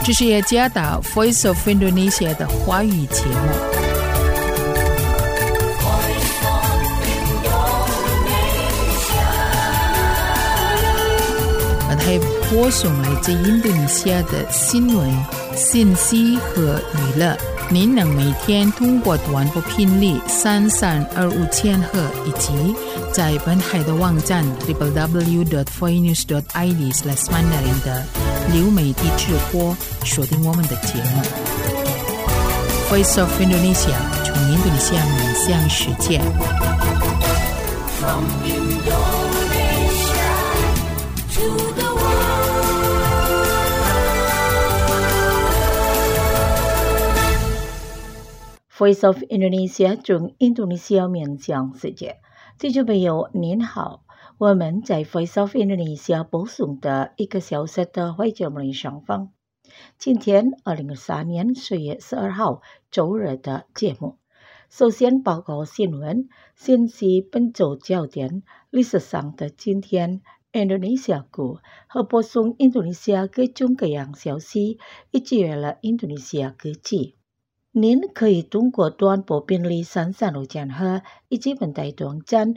这是雅加达 Voice of Indonesia 的华语节目。它播送来自印度尼西亚的新闻、信息和娱乐。您能每天通过短波频率3325千赫以及在本台的网站 www.voinews.id/mandarin 的流媒体直播收听我们的节目。Voice of Indonesia 从印度尼西亚面向世界。From Indonesia to the Voice of Indonesia 从印度尼西亚面向世界。听众朋友您好，我们在 Voice of Indonesia 播送的1个小时的华语节目上方。今天2023年10月12号周日的节目，首先报告新闻，先是本周焦点，历史上的今天，印度尼西亚股和播送印度尼西亚各种各样消息，以及了印度尼西亚科技。您可以通过短波频率3350千赫以及本台网站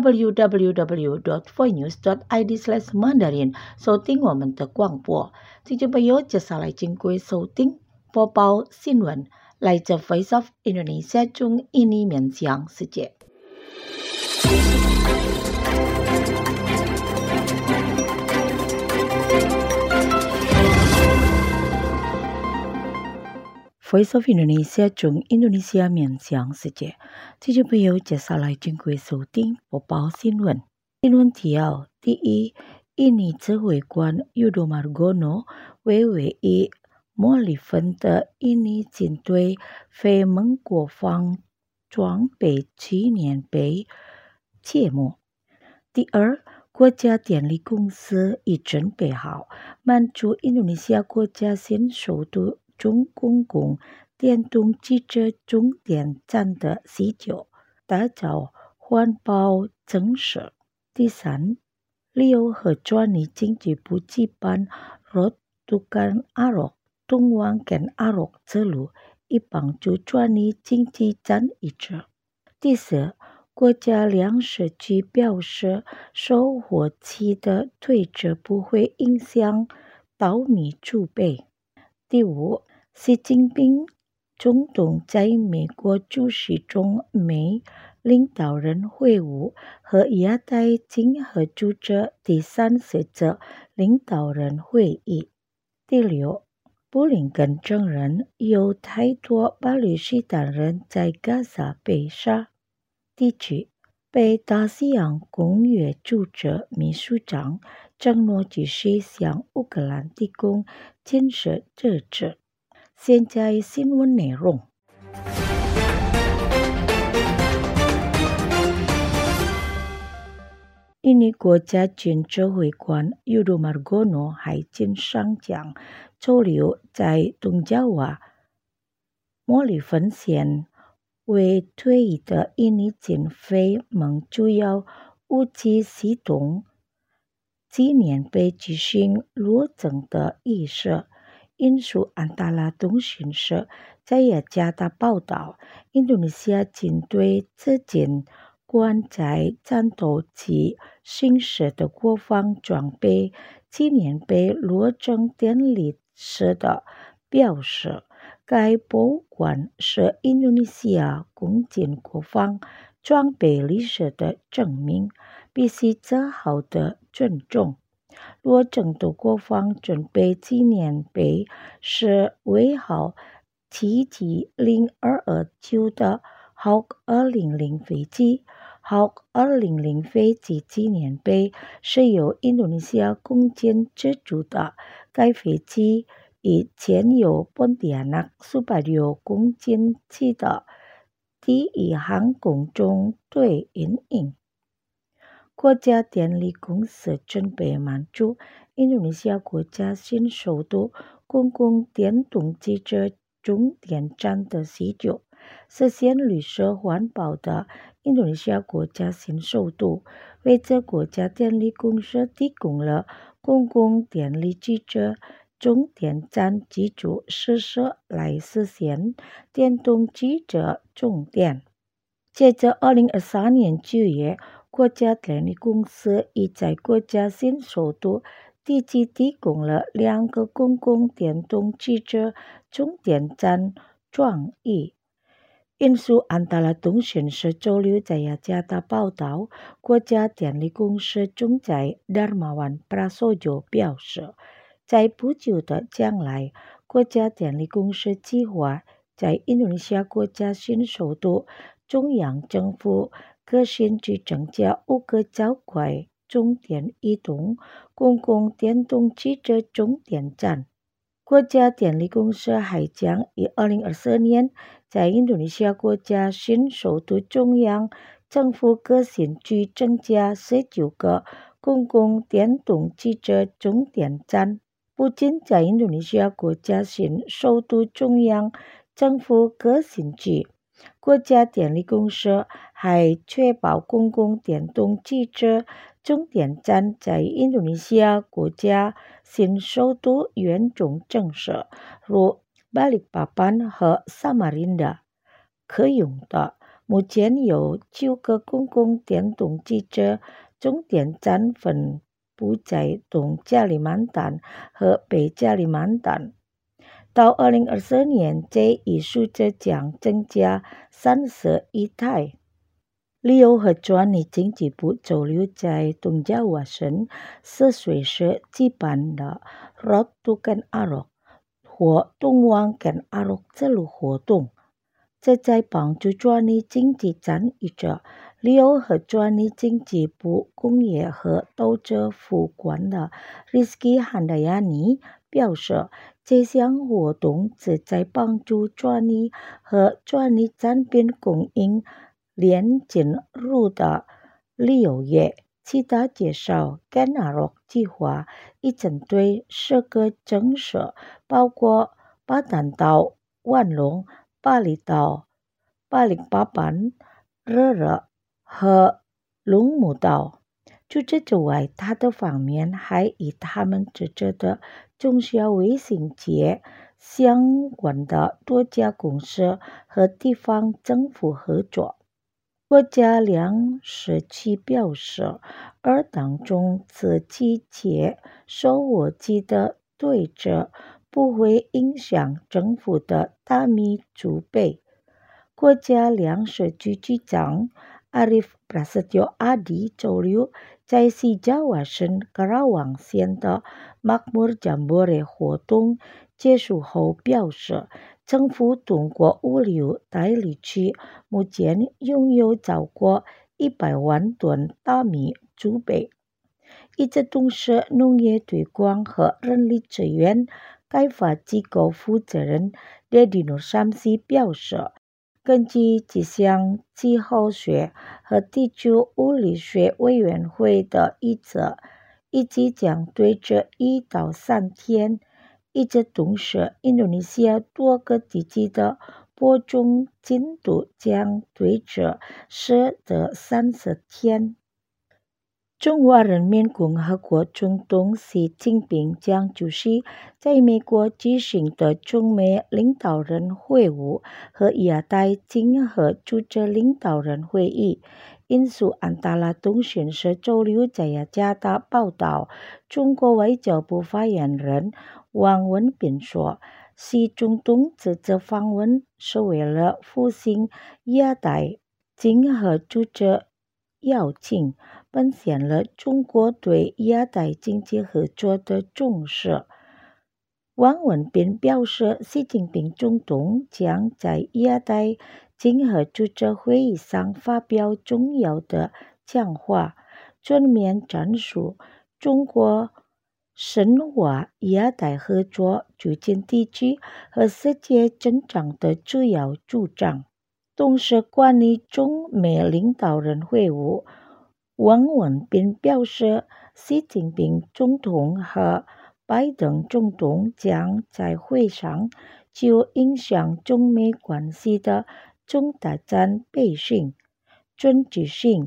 www.voinews.id/mandarin 收听我们的广播。听众朋友，接下来经过收听播报新闻，来自 Voice of Indonesia 从印尼面向世界。Voice of Indonesia 从印度尼西亚面向世界。听众朋友，接下来经过收听播报新闻。新闻提要：第一，印尼指挥官 Yudo Margono 为唯一墨里分的印尼舰队非盟国防装备纪念碑揭幕。第二，国家电力公司已准备好满足印度尼西亚国家新首都中公共电动汽车充电站的需求，打造环保城市。第三，旅游和专业经济部举办 Road to Kan Arok 通往肯阿洛之路，以帮助专业经济站一致。第四，国家粮食局表示，收获期的推迟不会影响稻米储备。第五，习近平总统在美国主持中美领导人会晤和亚太经合组织第30次领导人会议。第六，布林肯承认有太多巴勒斯坦人在加沙被杀。第七，北大西洋公约组织秘书长承诺继续向乌克兰提供军事支持。现在新闻内容。印尼国家军指挥官 Yudo Margono 海军上将周六在东爪哇莫里分县为退役的印尼军非盟主要武器系统纪念碑举行落成的仪式。印述安达拉通讯社在雅加达报道，印度尼西亚军队至今关在战斗机行驶的国防装备纪念碑落成典礼时的表示，该博物馆是印度尼西亚公军国防装备历史的证明，必须自豪地尊重。落成的国防准备纪念碑是为号 TG0229 的 Hawk 200飞机。Hawk 200飞机纪念碑是由印度尼西亚空军资助的，该飞机以前由本蒂亚纳苏巴六空军机的第一航空中队营运。国家电力公司准备满足印度尼西亚国家新首都公共电动汽车充电站的需求，实现绿色环保的印度尼西亚国家新首都为这国家电力公司提供了公共电力汽车终点站基础设施来实现电动汽车充电。截至2023年9月，国家电力公司已在国家新首都地基提供了2个公共电动汽车充电站专业。印度安达拉通讯社周六在雅加达报道，国家电力公司总裁 Darmawan Prasojo 表示，在不久的将来，国家电力公司计划在印度尼西亚国家新首都中央政府各县区增加5个较快充电移动公共电动汽车充电站。国家电力公司还将于2024年在印度尼西亚国家新首都中央政府各县区增加19个公共电动汽车充电站。不仅在印度尼西亚国家新首都中央政府各县区，国家电力公司还确保公共电动汽车充电站在印度尼西亚国家新首都严重建设，如Balikpapan和Samarinda可用的。目前有9个公共电动汽车充电站分布在东加里曼丹和北加里曼丹。到2024年，这一数字将增加31台。旅游和专业经济部周六在东爪哇省泗水市举办的 Road to Ken Arok 或通往 Ken Arok 之路活动，这在帮助专业经济参与者。旅游和专业经济部工业和投资副官的 Rizky Handayani 表示，这项活动旨在帮助专业和专业产品供应链进入的旅游业。其他介绍 Ken Arok 计划已针对10个城市，包括巴丹岛、万隆、巴厘岛、巴力巴班、热热和龙目岛。除此之外，他的方面还与他们职责的中小微型企业相关的多家公司和地方政府合作。国家粮食局表示，而当中此季节收获季的对策不会影响政府的大米储备。国家粮食局局长 Arief Prasetyo Adi 周六在西爪哇省卡拉旺县的 Makmur Jambore 活动结束后表示，政府通过物流代理区目前拥有超过100万吨大米储备。与此同时，农业推广和人力资源开发机构负责人 Deddy Nur Samsi 表示，根据气象气候学和地区物理学委员会的预测，预计将对这1到3天。与此同时，印度尼西亚多个地区的播种进度将对这10到30天。中华人民共和国总统习近平将出席在美国举行的中美领导人会晤和亚太经合组织领导人会议。印度安达拉通讯社周六在雅加达报道，中国外交部发言人汪文斌说，习总统这次访问是为了复兴亚太经合组织邀请，彰显了中国对亚太经济合作的重视。汪文斌表示，习近平总统将在亚太经合组织会议上发表重要的讲话，全面阐述中国深化亚太合作、促进地区和世界增长的主要主张。同时，关于中美领导人会晤，汪文斌表示，习近平总统和拜登总统将在会上就影响中美关系的重大战备性、准确性、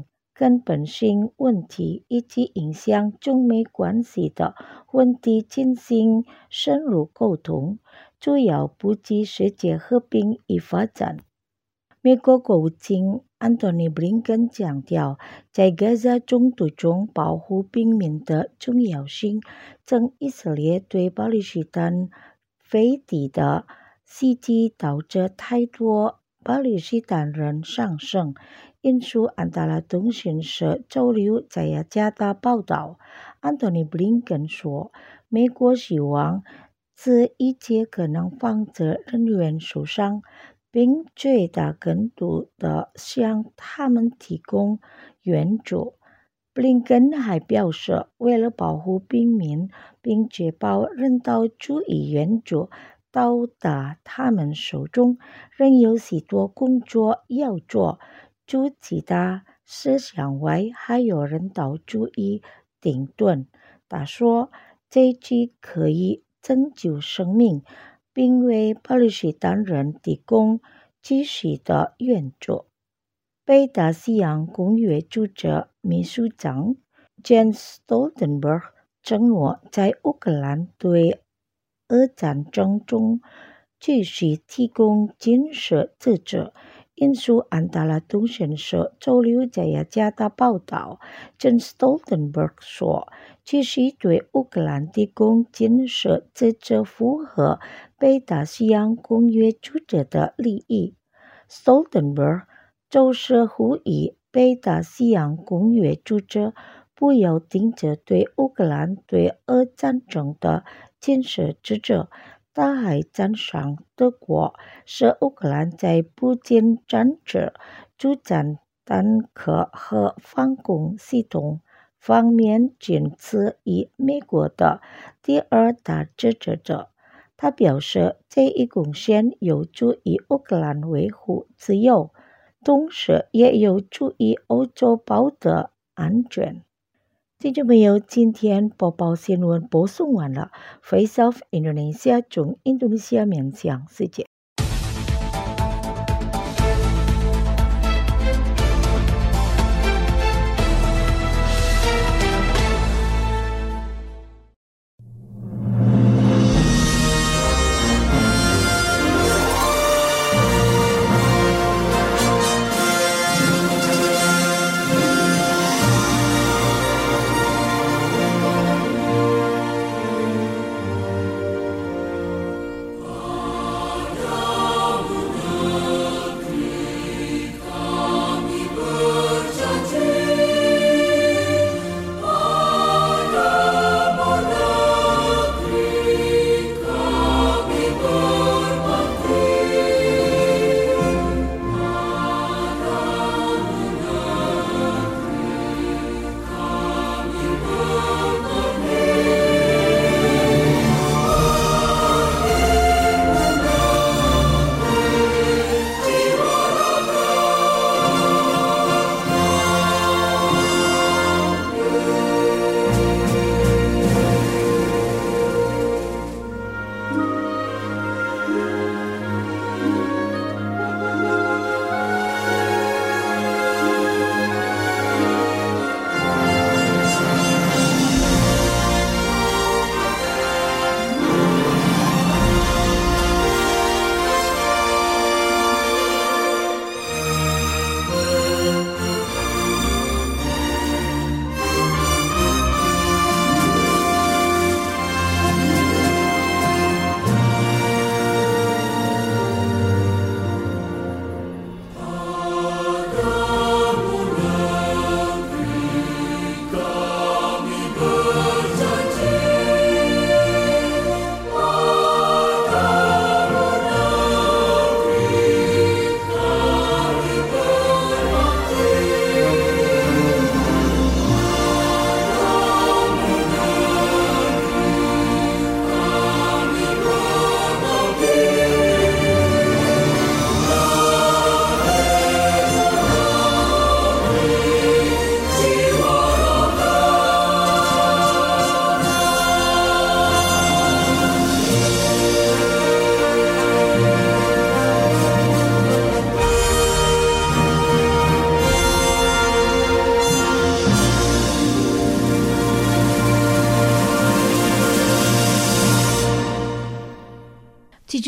根本性问题以及影响中美关系的问题进行深入沟通，主要布局世界和平与发展。美国国务卿安东尼·布林肯强调，在加沙冲突中保护平民的重要性，称以色列对巴勒斯坦飞地的袭击导致太多巴勒斯坦人丧生。引述安达拉通讯社周六在雅加达报道，安东尼·布林肯说，美国希望使一切可能防止人员受伤，并最大程度地向他们提供援助。布林肯还表示，为了保护平民并确保人道主义援助到达他们手中，仍有许多工作要做。除其他事项外，还有人道主义停顿。他说，这句可以拯救生命，并为巴勒斯坦人提供及时的援助。北大西洋公约组织秘书长 Jens Stoltenberg 承诺，在乌克兰对俄战争中继续提供军事支持。引述安达拉通讯社周六在雅加达报道， Jens Stoltenberg 说，继续对乌克兰提供军事支持符合北大西洋公约组织的利益。Stoltenberg 就是呼吁北大西洋公约组织不要停止对乌克兰对俄战争的军事支持。他还赞赏德国使乌克兰在普京战时主战坦克和防空系统方面仅次于美国的第二大支持者。他表示，这一贡献有助于乌克兰维护自由，同时也有助于欧洲保持安全。听众朋友，今天播报新闻播送完了。Face of Indonesia 从印度尼西亚面向世界。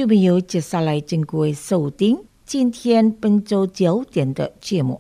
就朋友接下来经过收听今天本周焦点的节目。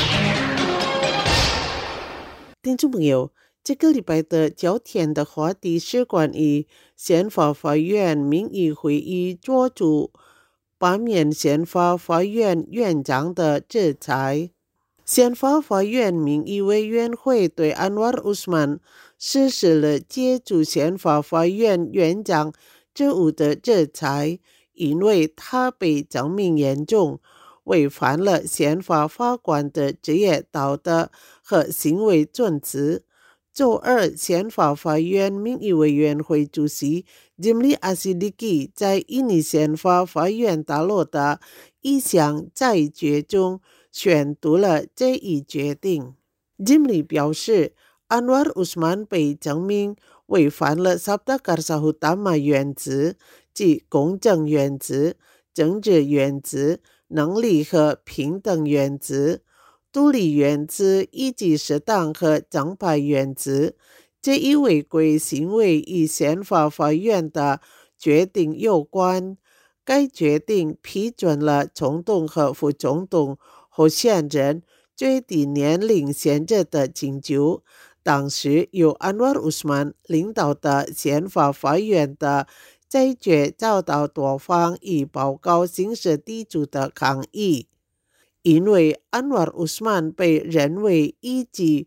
听众朋友，这个礼拜的焦点的话题是关于宪法法院民意会议做出罢免宪法法院院长的制裁。宪法法院民意委员会对安瓦尔·乌斯曼实施了解除宪法法院院长职务的制裁，因为他被证明严重违反了宪法法官的职业道德和行为准则。周二，宪法法院民意委员会主席 Jimli Asidiki 在印尼宪法法院大楼的一项裁决中宣读了这一决定。Jimli 表示，安瓦尔·乌斯曼被证明违反了 Sabta Karsa Utama 原则，即公正原则、政治原则、能力和平等原则、独立原则以及适当和正派原则。这一违规行为与宪法法院的决定有关。该决定批准了总统和副总统候选人最低年龄限制的请求。当时由安瓦尔·乌斯曼领导的宪法法院的裁决遭到多方以报告刑事地主的抗议，因为安瓦尔·乌斯曼被认为以及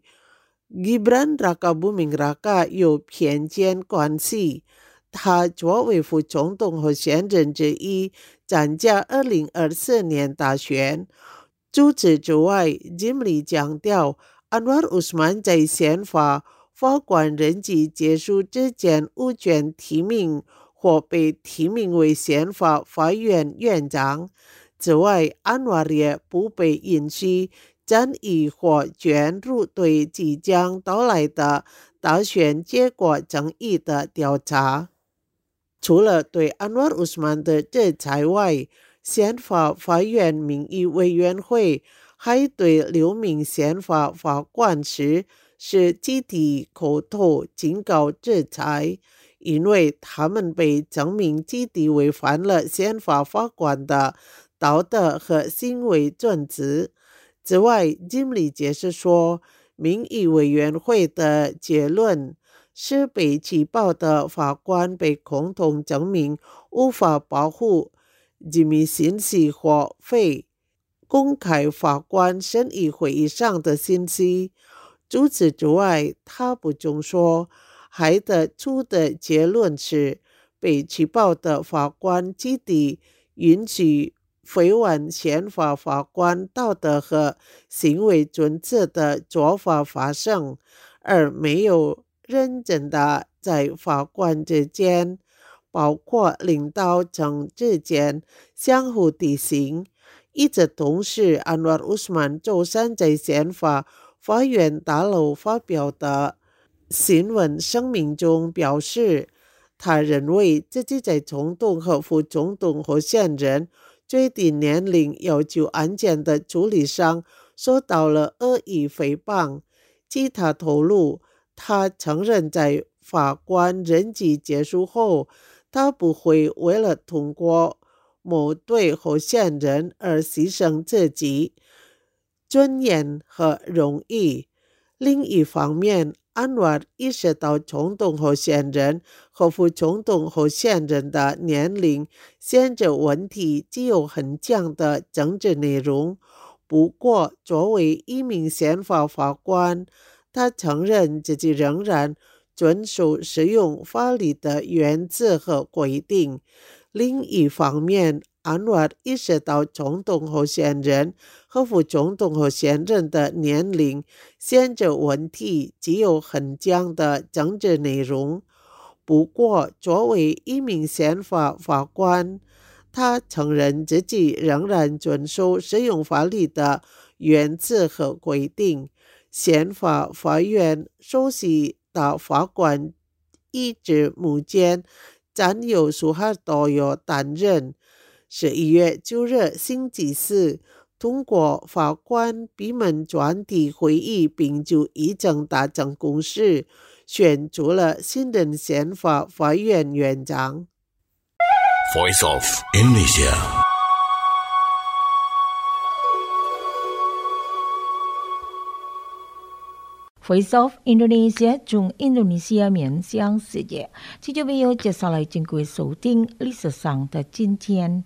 Gibran Rakabuming Raka 有偏见关系。他作为副总统候选人之一参加2024年大选。除此之外， Jimli 强调安瓦尔·乌斯曼在宪法法官任期结束之前无权提名或被提名为宪法法院院长。此外，安瓦尔也不被允许参与或卷入对即将到来的大选结果争议的调查。除了对安瓦尔·乌斯曼的制裁外，宪法法院民意委员会还对6名宪法法官是集体口头警告制裁，因为他们被证明集体违反了宪法法官的道德和行为准则。此外，经理解释说，民意委员会的结论是被起报的法官被共同证明无法保护机密信息或非公开法官审议会议上的信息。除此之外，他补充说，还得出的结论是被起报的法官集体允许违反宪法法官道德和行为准则的做法发生，而没有认真的在法官之间，包括领导层之间相互提醒。与此同时，安瓦尔·乌斯曼周三在宪法法院大楼发表的新闻声明中表示，他认为自己在总统和副总统候选人最低年龄要求案件的处理上受到了恶意诽谤。据他透露，他承认在法官任期结束后，他不会为了通过某对候选人而牺牲自己尊严和荣誉。另一方面，安瓦尔意识到总统候选人和副总统候选人的年龄限制问题具有很强的政治内容。不过，作为一名宪法法官，他承认自己仍然遵守适用法律的原则和规定。另一方面，安瓦尔意识到总统候选人和副总统候选人的年龄限制问题具有很强的政治内容。不过，作为一名宪法法官，他承认自己仍然遵守适用法律的原则和规定。宪法法院首席的法官一直目前暂由苏哈多尤担任。11月9日星期四，通过法官闭门专题会议并就议程达成共识，选出了新任宪法法院院长。 Voice of Indonesia. Voice of Indonesia 从印度尼西亚面向世界，这就没有接下来经过收听历史上的今天。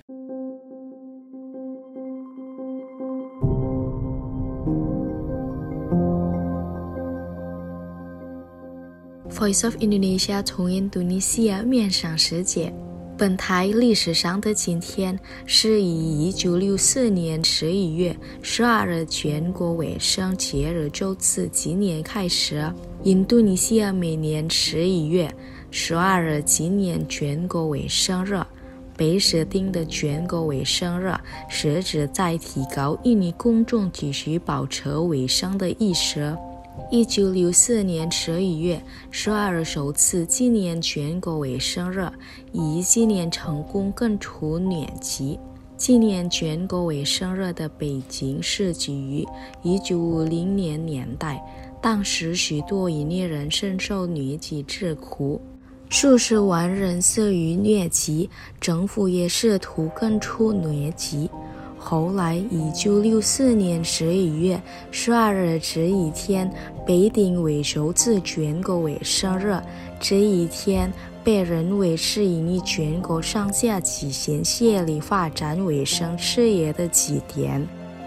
Voice of Indonesia 从印度尼西亚面向世界。本台历史上的今天是以1964年11月12日全国卫生节日周次纪念开始。印度尼西亚每年11月12日纪念全国卫生日。被设定的全国卫生日是指在提高印尼公众继续保持卫生的意识。1964年11月12日首次纪念全国卫生日，以纪念成功根除疟疾。纪念全国卫生日的背景是基于1950年代，当时许多印尼人深受疟疾之苦，数十万人死于疟疾，政府也试图根除疟疾。后来1964年11月12日这一天被定为首次全国卫生日，这一天被认为是印尼全国上下齐心协力发展卫生事业的起点。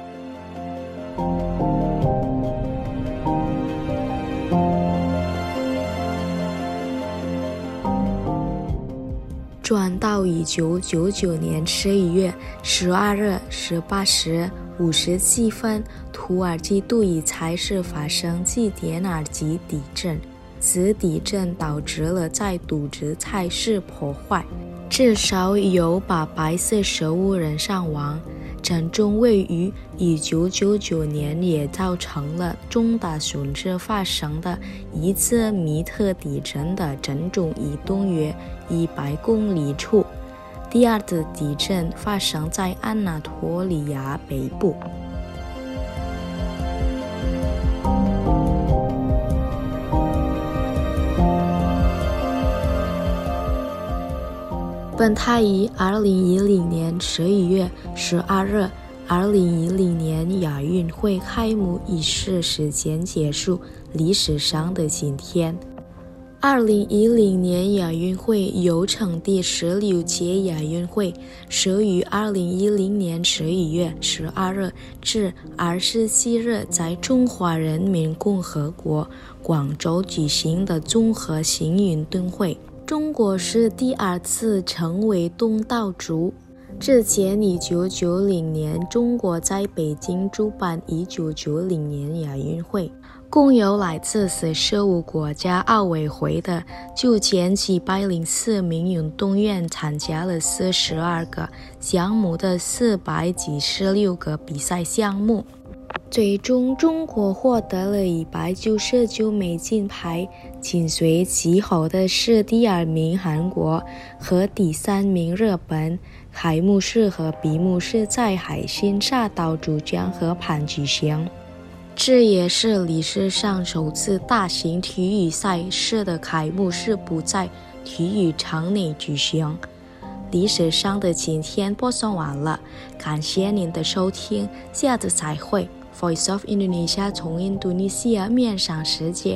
转到1999年11月12日18时57分，土耳其杜伊采市发生7.2级地震，此地震导致了再度之采市破坏，至少有845人伤亡。震中位于1999年也造成了重大损失发生的一次米特地震的震中移动约100公里处，第二次地震发生在安纳托利亚北部。本台以2010年11月12日2010年亚运会开幕仪式时间结束历史上的今天。2010年亚运会又称第16届亚运会，是于2010年11月12日至27日在中华人民共和国广州举行的综合性运动会。中国是第二次成为东道主。之前1990年中国在北京主办1990年亚运会，共有来自45国家奥委会的9704名运动员参加了42个项目的496个比赛项目。最终中国获得了199枚金牌，紧随其后的是第二名韩国和第3名日本。开幕式和闭幕式在海心沙岛珠江河畔举行，这也是历史上首次大型体育赛事的开幕式不在体育场内举行。历史上的今天播送完了，感谢您的收听，下次再会。Voice of Indonesia 从印度尼西亚面向世界。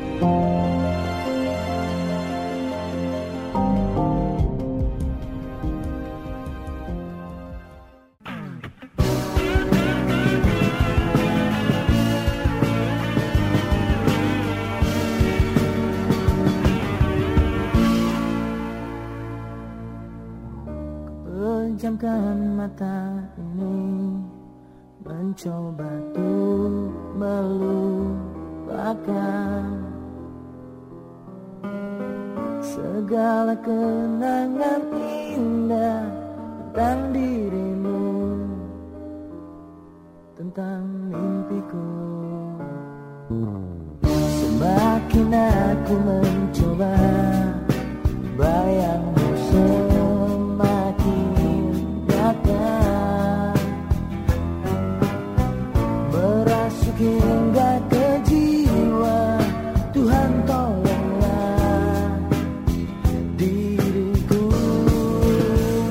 Pejamkan mata ini, mencoba untuk melupakan segala kenangan indah tentang dirimu, tentang mimpiku. Semakin aku mencoba, bayangmu semakin nyata, merasuk hingga ke jiwa. Tuhan tolonglah diriku.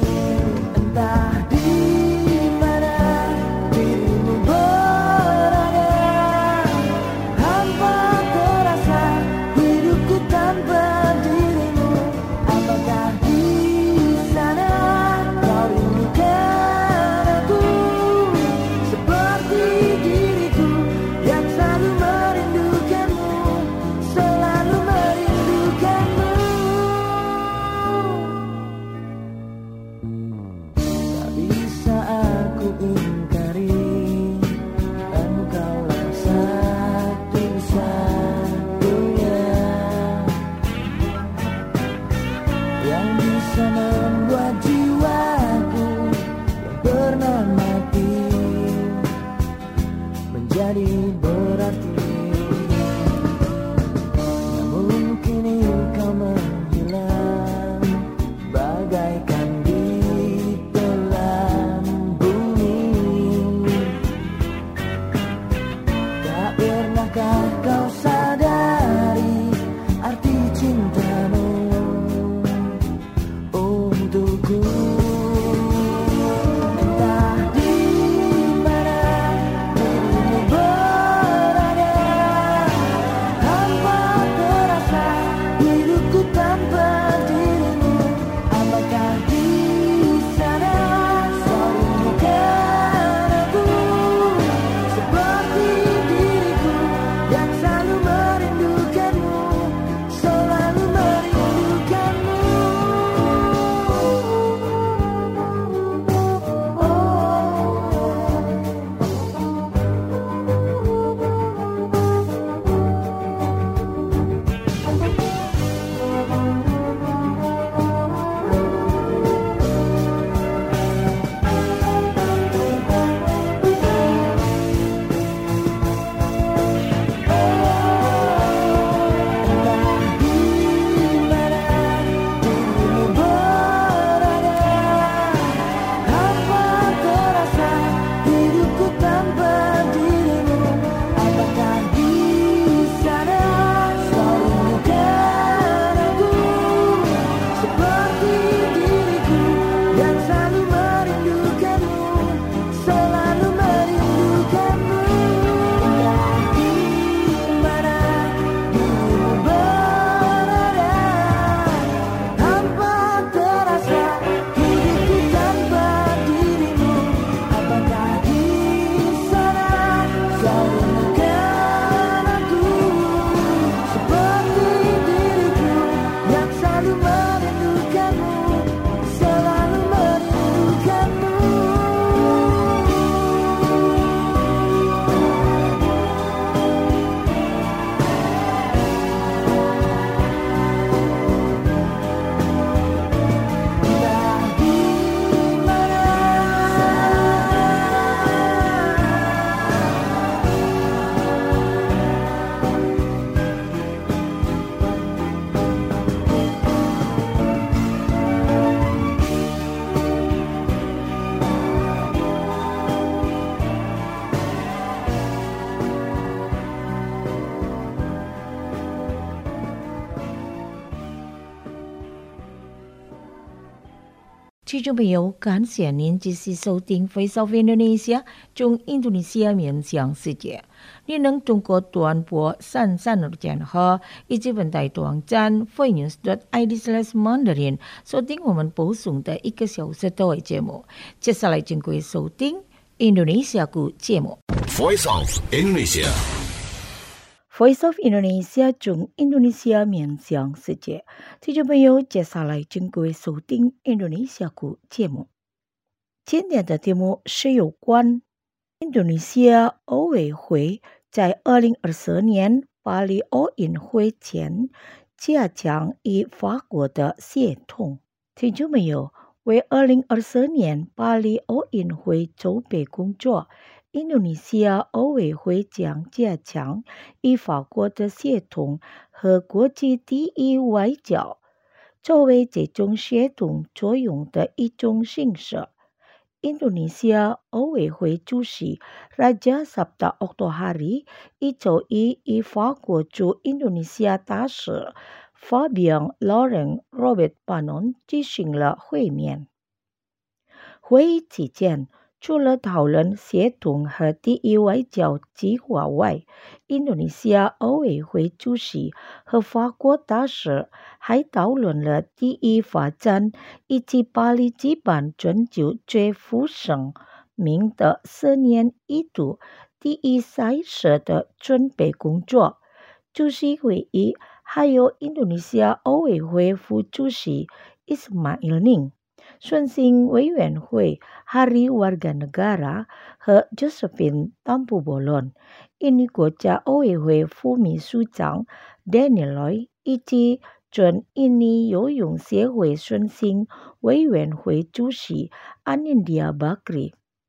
jadi berarti. Namun kini kau menghilang bagaikan ditelan bumi. Tak pernahkah kau sadari arti cintamu untukku? Entah di mana dirimu berada, hampa terasa hidupku tanpa dirimu. Apakah di sana serindukan aku seperti diriku yang selalu merindukanmu, selalu merindukanmu. 听众朋友，感谢您继续收听《Voice of Indonesia》中印度尼西亚面向世界。您能通过短波33电荷以及本台网站 voinews.id/mandarin 收听我们播送的1个小时多的节目。接下来请各位收听印度尼西亚语节目。 Voice of Indonesia。Voice of Indonesia 中印度尼西亚面向世界。听众朋友，接下来请各位收听印度尼西亚语节目。今天的题目是有关印度尼西亚奥委会在2024年巴黎奥运会前加强与法国的协同。听众朋友，为2024年巴黎奥运会筹备工作，印度尼西亚奥委会将加强与法国的协同和国际第一外交，作为这种协同作用的一种形式。印度尼西亚奥委会主席 Raja Sabta Oktohari 一周一与法国驻印度尼西亚大使 Fabien Laurent Robert Panon 举行了会面。会议期间，除了讨论协同和第一外交计划外，印度尼西亚奥委会主席和法国大使还讨论了第一发展以及巴黎举办全球最负盛名的10年一度第一赛事的准备工作。主席会议还有印度尼西亚奥委会副主席 Ismail Ning、顺心委员会 Hari Warga Negara 和 Josephine Tampu-Bolon、印尼国家奥委会副秘书长 Daniel Loy 以及准印尼游泳协会顺心委员会主席 Anindya Bakri。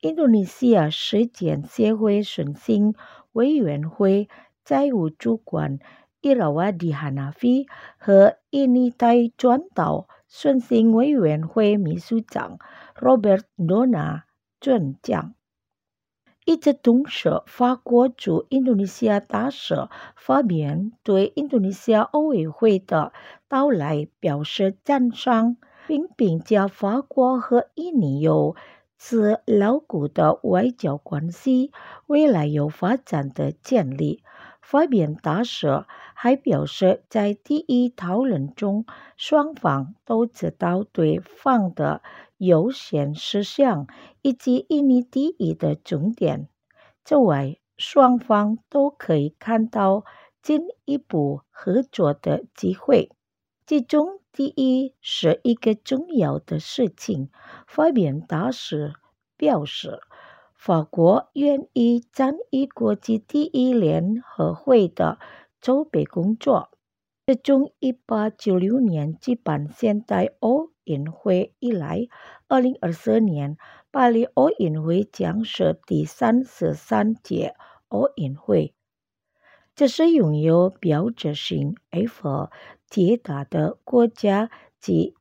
印度尼西亚实践协会顺心委员会债务主管伊拉瓦迪哈纳菲和印尼代转岛顺心委员会秘书长 Robert Dona 准讲。与此同时，法国驻印度尼西亚大使法比安对印度尼西亚奥委会的到来表示赞赏，并评价法国和印尼有此牢固的外交关系，未来有发展的潜力。法比安大使还表示，在第一讨论中，双方都知道对方的优先事项以及印尼第一的重点。此外，双方都可以看到进一步合作的机会。其中第一是一个重要的事情，法比安大使表示，法国愿意参与国际第一联合会的筹备工作。自从1896年举办现代奥运会以来，2024年巴黎奥运会将是第33届奥运会。这是拥有标志性埃菲尔铁塔的国家继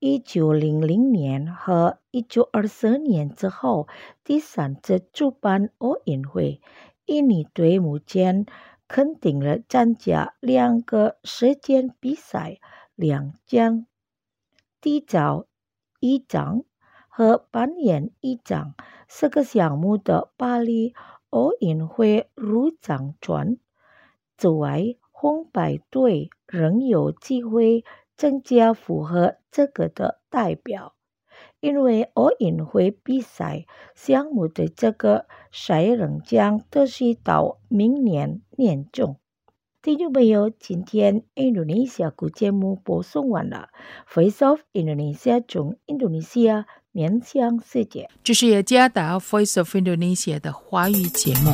1900年和1924年之后第三次主办奥运会。印尼队目前肯定了参加2个世界比赛2奖，缔造1奖和扮演1奖4个项目的巴黎奥运会入场券。此外，红白队仍有机会增加符合这个的代表，因为奥运会比赛项目的这个赛仍将持续到明年年中。听众朋友，今天印度尼西亚国节目播送完了。Voice of Indonesia 从印度尼西亚面向世界， 这是雅加达 Voice of Indonesia 的华语节目。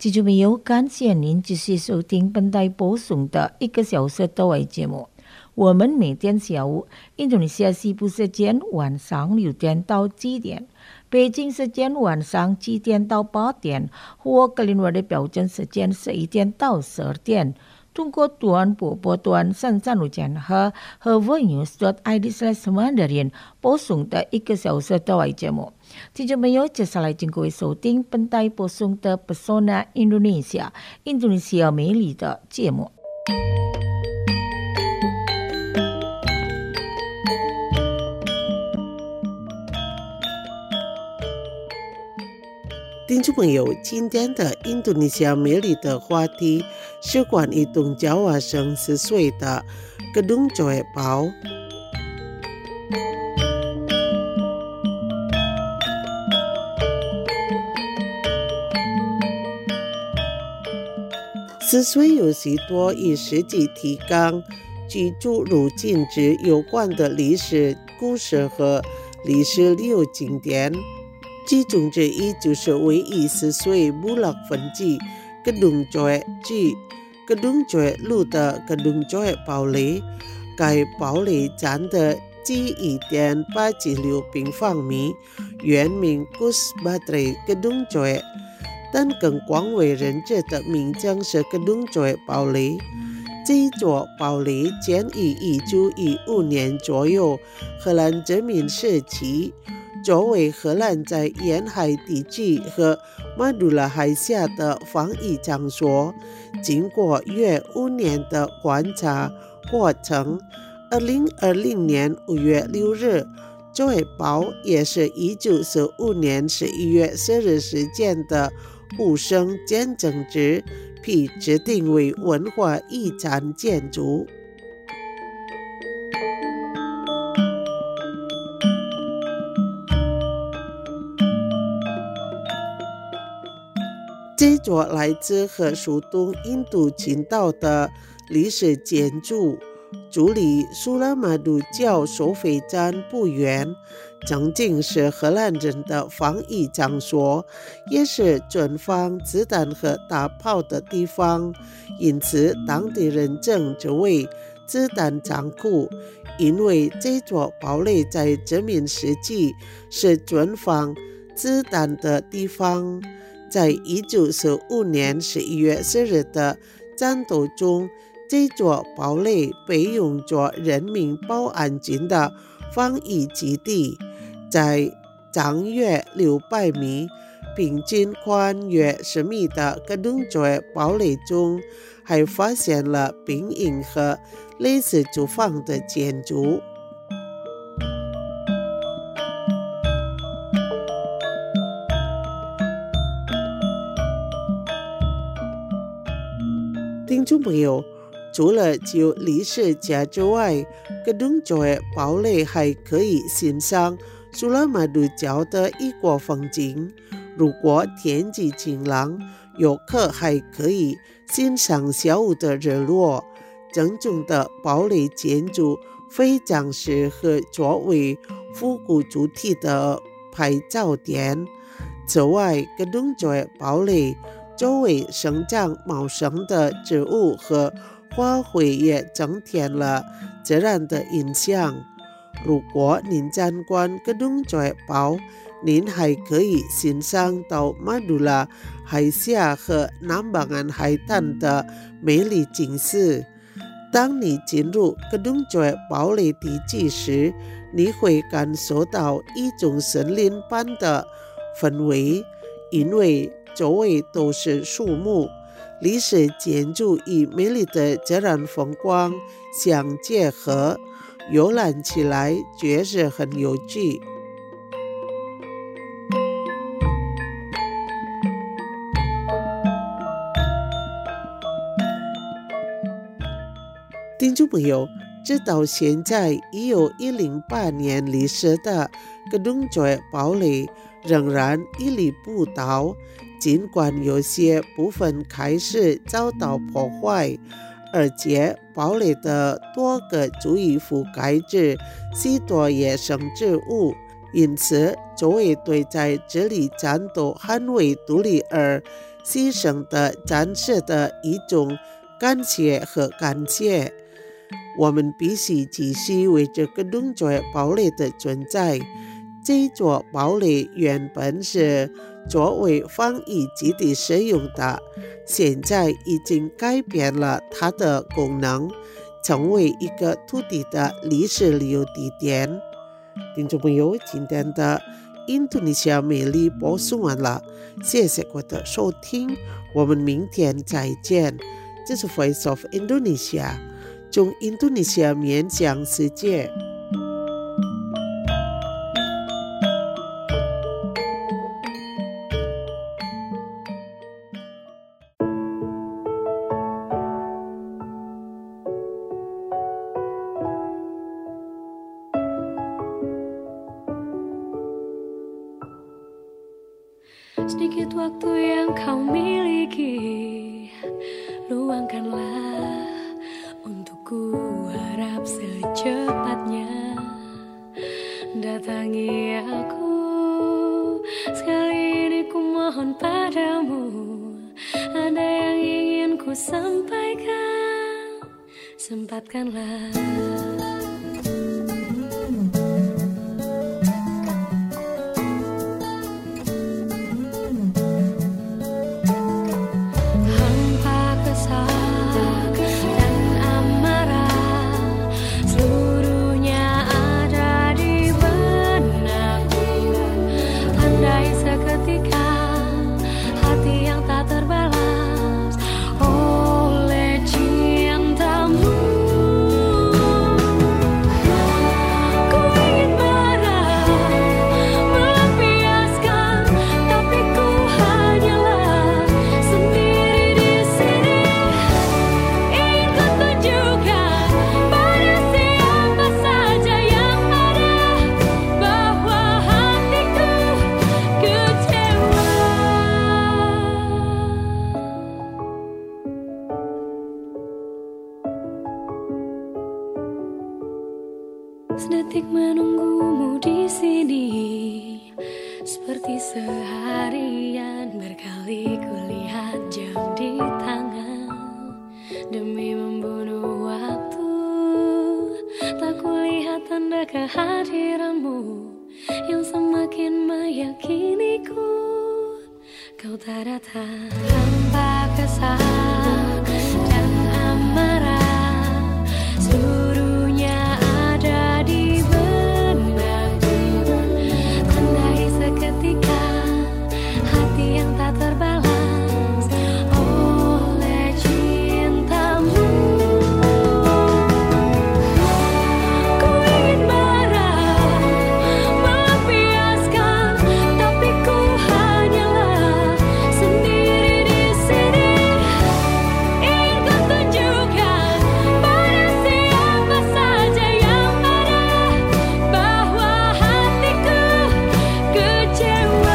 听众朋友，感谢您继续收听本台播送的1个小时的外节目。我们每天下午印度尼西亚西部时间晚上6点到7点，北京时间晚上7点到8点，或格林威治标准时间11点到12点。通过短波波段33路线和 News.id/Mandarin 播送的1个小时的外节目。听众朋友，接下来请各位收听本台播送的 Pesona Indonesia 印度尼西亚美丽的节目。 听众朋友，今天的印度尼西亚美丽的话题是关于东爪哇省10岁的Kedung Joe Pao。10岁有许多与实际提纲、居住入境制有关的历史故事和历史旅游景点。其中之一就是位于10岁部落分支 Kedung Joe 及 Kedung Joe 路的 Kedung Joe 堡垒。该堡垒占的地 1.876 平方米，原名 Gus Badre Kedung Joe， 但更广为人知的名称是 Kedung Joe 堡垒。这座堡垒建于1915年左右，荷兰殖民时期，作为荷兰在沿海地区和马杜拉海峡的防御场所。经过约5年的观察过程，2020年5月6日Joe堡也是1915年11月10日事件的5声见证之被指定为文化遗产建筑。这座来自和苏东印度群岛的历史建筑，距离苏拉马杜教收费站不远，曾经是荷兰人的防御场所，也是存放子弹和大炮的地方，因此当地人称之为子弹仓库。因为这座堡垒在殖民时期是存放子弹的地方。在1915年11月4日的战斗中，这座堡垒被用作人民保安军的防御基地。在长约600米、平均宽约10米的Kedung Joe堡垒中，还发现了兵营和类似住房的建筑。听众朋友，除了具有历史价值外，Kedung Joe堡垒还可以欣赏苏拉马杜教的异国风景。如果天气晴朗，游客还可以欣赏下午的日落。正宗的堡垒建筑非常适合作为复古主题的拍照点。此外，Kedung Joe堡垒周围生长茂盛的植物和花卉也增添了自然的印象。如果您参观Kedung Joe堡，您还可以欣赏到马杜拉海峡和南邦岸海滩的美丽景色。当你进入Kedung Joe堡垒地区时，你会感受到一种森林般的氛围，因为周围都是树木，历史建筑与美丽的自然风光相结合，游览起来确实很有趣。听众朋友，直到现在已有108年历史的Kedung Joe堡垒仍然屹立不倒，尽管有些部分开始遭到破坏，而且堡垒的多个足以覆盖着许多野生植物，因此作为对在这里战斗捍卫独立而牺牲的战士的一种感谢和感谢。我们必须继续为这个动作堡垒的存在。这座堡垒原本是作为防御基地使用的，现在已经改变了它的功能，成为一个土地的历史旅游地点。听众朋友，今天的印度尼西亚美丽播送完了，谢谢各位的收听，我们明天再见。这是 Voice of Indonesia， 从印度尼西亚面向世界。 Sedikit waktu yang kau miliki, luangkanlah untukku, harap secepatnya datangi aku. Sekali ini ku mohon padamu, ada yang ingin ku sampaikan, sempatkanlah. Sedetik menunggumu di sini, seperti seharian berkali kulihat jam di tangan. Demi membunuh waktu, tak kulihat tanda kehadiranmu yang semakin meyakiniku kau tak datang. Tanpa kesal dan amarah, seluruhnya ada di benakku. Tandai seketika hati yang tak terbalas oleh cintamu. Ku ingin marah, melampiaskan, tapi ku hanyalah sendiri di sini. Ingin ku tunjukkan pada siapa saja yang ada bahwa hatiku kecewa.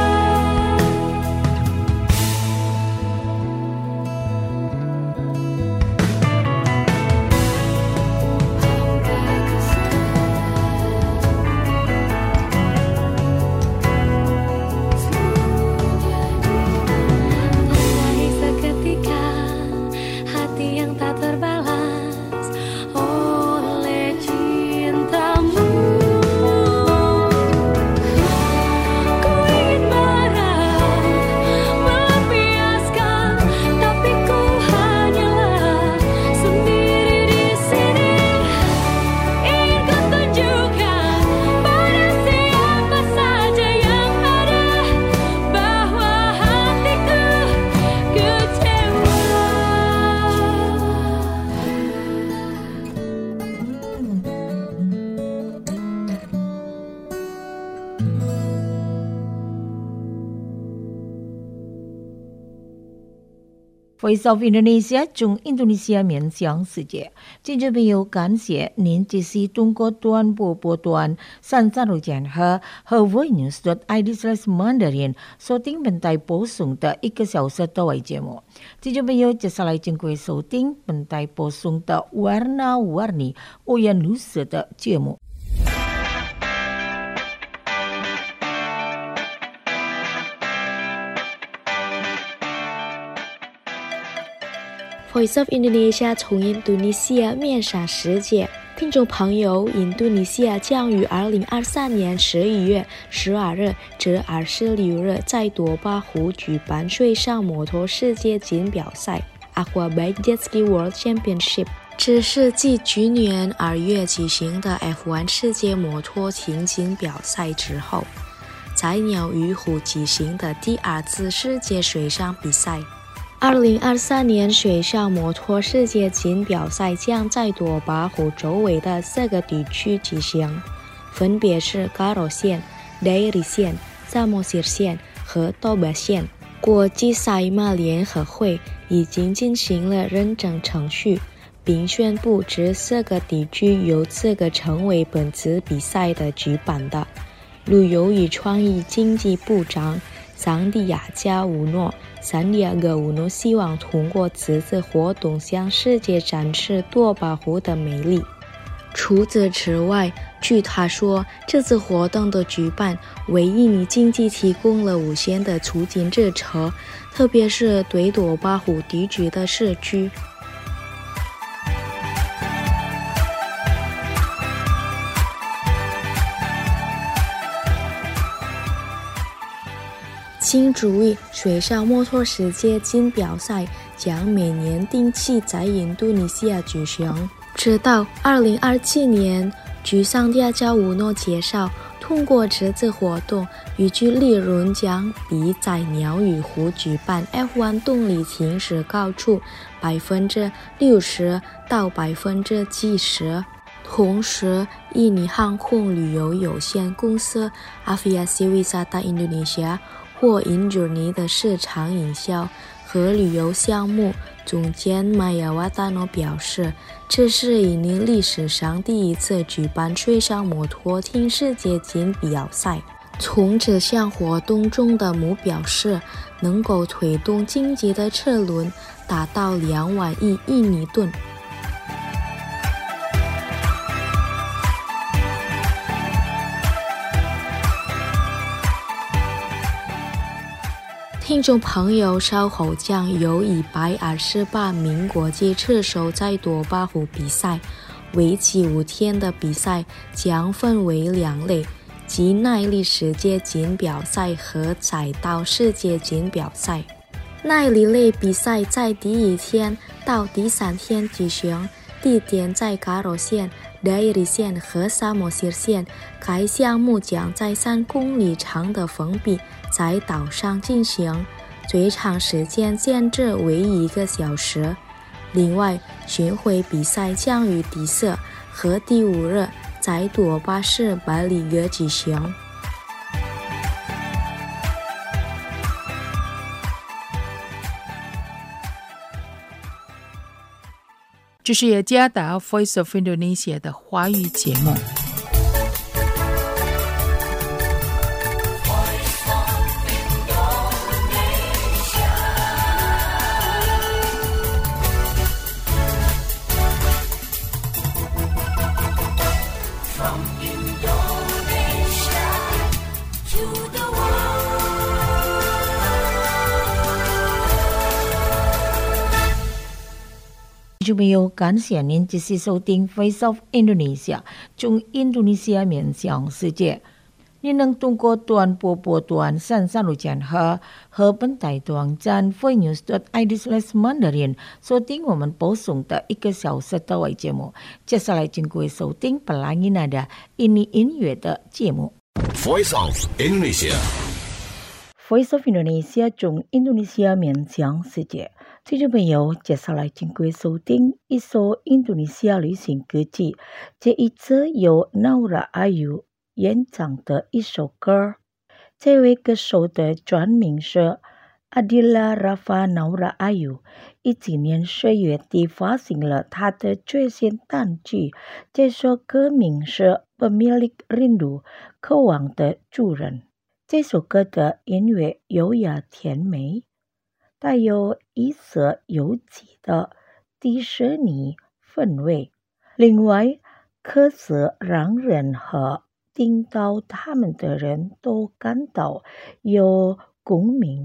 Tandai seketika hati yang tak terbalas oleh cintamu. Ku ingin marah, melampiaskan, tapi ku hanyalah sendiri di sini. Ingin ku tunjukkan pada siapa saja yang ada bahwa hatiku kecewa. Voice of Indonesia 从印度尼西亚面向世界，听众朋友，感谢您继续通过短波波段336减和 voinews.id/Mandarin 收听本台播送的1个小时的节目。听众朋友，接下来请各位收听本台播送的 Warna-Warni Oyan Lusa 的节目。 Voice of Indonesia 从印度尼西亚面向世界。听众朋友，印度尼西亚将于2023年11月12日至26日在多巴湖举办水上摩托世界锦标赛 Aqua Bike Jet Ski World Championship。这是继去年2月举行的 F1 世界摩托艇锦标赛之后，在鸟屿湖举行的第2次世界水上比赛。2023年水上摩托世界锦标赛将在多巴湖周围的4个地区举行，分别是 Karo 县、Dairi 县、Samosir 县和 Toba 县。国际赛马联合会已经进行了认证程序，并宣布这4个地区由4个成为本次比赛的举办的。旅游与创意经济部长桑迪亚加乌诺希望通过此次活动向世界展示多巴湖的美丽。除此之外，据他说，这次活动的举办为印尼经济提供了无限的促进支持，特别是对多巴湖地区的社区。请注意，水上摩托世界锦标赛将每年定期在印度尼西亚举行，直到2027年。据桑迪亚加乌诺介绍，通过这次活动，预计利润将比在鸟屿湖举办 F1 动力艇时高出60%到70%。同时，印尼航空旅游有限公司 Aviasi Wisata Indonesia 或 InJourney 的市场营销和旅游项目总监玛雅瓦达诺表示，这是印尼历史上第一次举办水上摩托艇世界锦标赛。从这项活动中的目标是能够推动经济的车轮达到2万亿印尼吨。听众朋友，稍后将有128名国际车手在多巴湖比赛，为期5天的比赛将分为2类，即耐力世界锦标赛和赛道世界锦标赛。耐力类比赛在第1天到第3天举行，地点在 Karo 县、Dairi 县和 Samosir 县。该项目将在3公里长的封闭赛道上进行，最长时间限制为1个小时。另外，巡回比赛将于第4和第5日在多巴市巴里约举行。 这是雅加达 Voice of Indonesia 的华语节目。 听众朋友，感谢您继续收听 Voice of Indonesia 从印度尼西亚面向世界。您能通过短波段线上录节和本台的网站 voinews.id/mandarin 收听我们播送的1个小时的微节目。接下来请各位收听本来音的印尼音乐的节目。 Voice of Indonesia。 Voice of Indonesia 从印度尼西亚面向世界。听众朋友，接下来请各位收听一首印度尼西亚流行歌曲，这一次由 Naura Ayu 演唱的一首歌。这位歌手的全名是 Adila Rafa Naura Ayu。17年10月底发行了他的最新单曲，这首歌名是 Pemilik Rindu 渴望的主人。这首歌的音乐优雅甜美，带有异色有机的迪士尼氛围。另外，歌词让人和听到他们的人都感到有共鸣，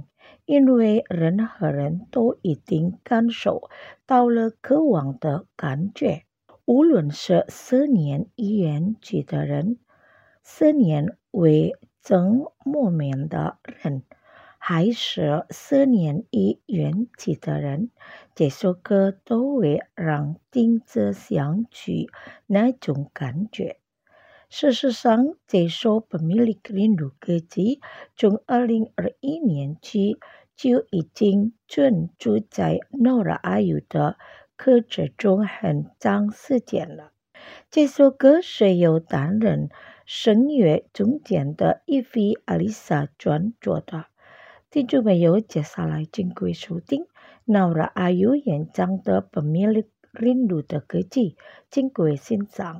因为人和人都已经感受到了渴望的感觉，无论是思念已远去的人，思念未曾谋面的人，还是思念已远去的人，这首歌都会让听者想起那种感觉。事实上，这首pemilik rindu歌曲从2021年起就已经专注在 Nora Ayu 的歌曲中很长时间了。这首歌是由担任声乐总监的Ivy Alisa 创作的。听众朋友，接下来请各位收听 Nora Ayu 演唱的pemilik rindu 的歌曲，请各位欣赏。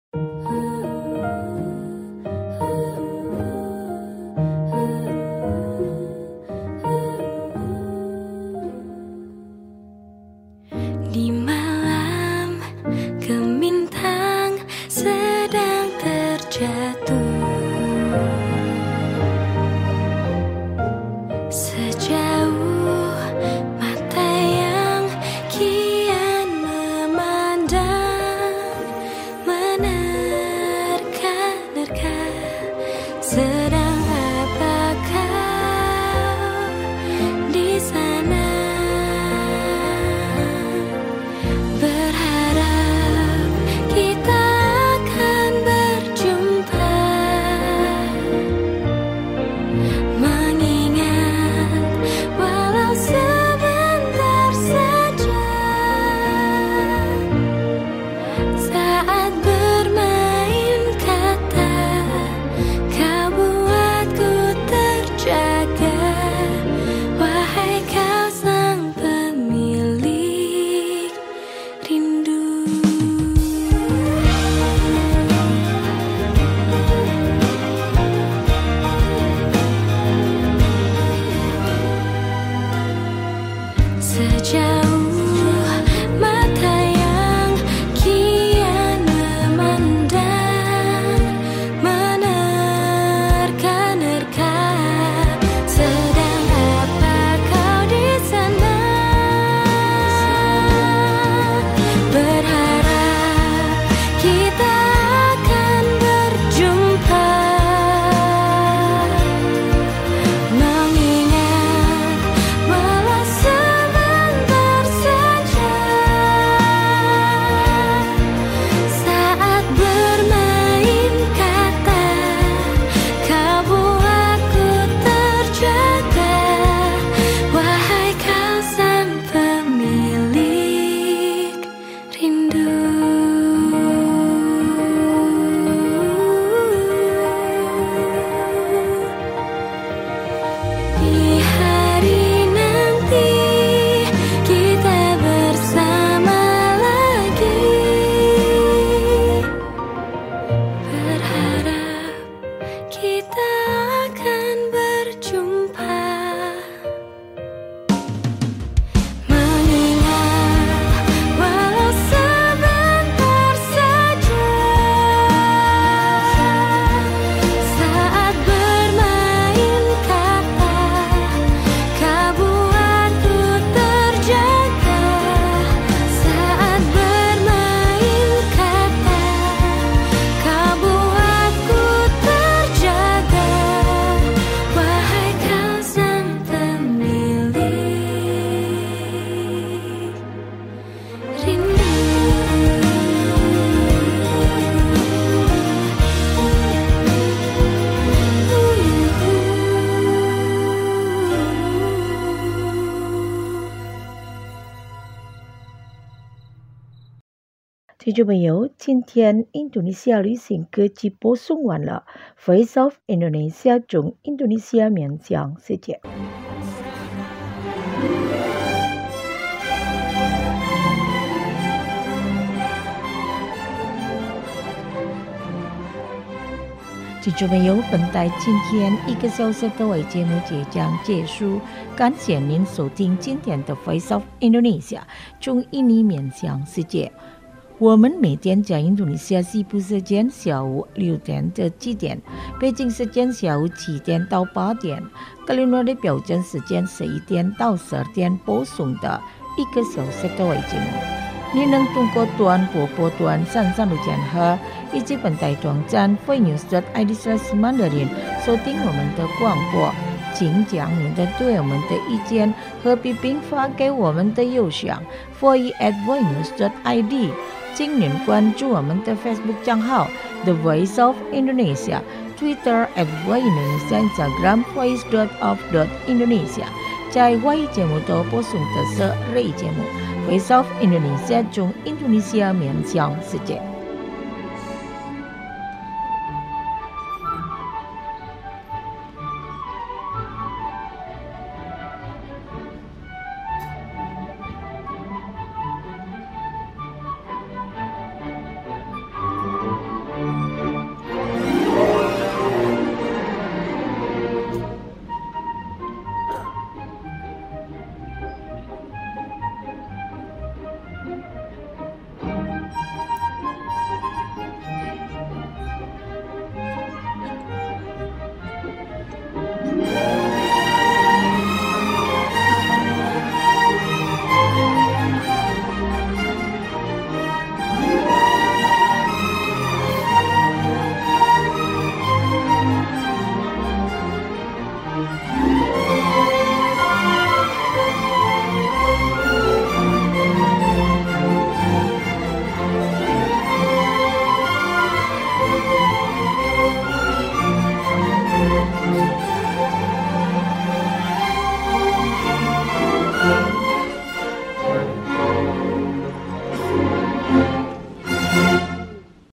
Di malam gemintang sedang terjatuh, sejauh mata yang kian memandang, menerka-nerka, sedang apa kau di sana? Berharap kita akan berjumpa, mengingat walau sebentar saja, saat bermain kata kau buatku terjaga, wahai kau sang pemilik rindu. Sejauh mata yang kian memandang, menerka-nerka, sedang apa kau di sana? Berharap kita akan berjumpa, mengingat walau sebentar saja, saat bermain kata kau buatku terjaga, wahai kau sang pemilik rindu. Di hari nanti kita bersama lagi, berharap kita akan berjumpa, mengingat walau sebentar saja, saat bermain kata kau buatku terjaga, saat bermain kata kau buatku terjaga, wahai kau sang pemilik rindu. 听众朋友，今天印度尼西亚旅行歌曲播送完了。Voice of Indonesia 从印度尼西亚面向世界。听众朋友，本台今天1个小时的微节目即将结束，感谢您收听今天的 Voice of Indonesia 从印尼面向世界。 我们每天在印度尼西亚西部时间下午6点到7点，北京时间下午7点到8点，格林诺的标准时间11点到12点播送的1个小时的节目。你能通过短波段33路线和以及本台网站 voinews.id/mandarin 收听我们的广播，请将您的对我们的意见和批评发给我们的邮箱 voe@voinews.id。请您关注我们的 Facebook 账号 The Voice of Indonesia， Twitter @voinews，Instagram voice.of.indonesia。在华语节目都播送的是日语节目 Voice of Indonesia 中印度尼西亚面向世界。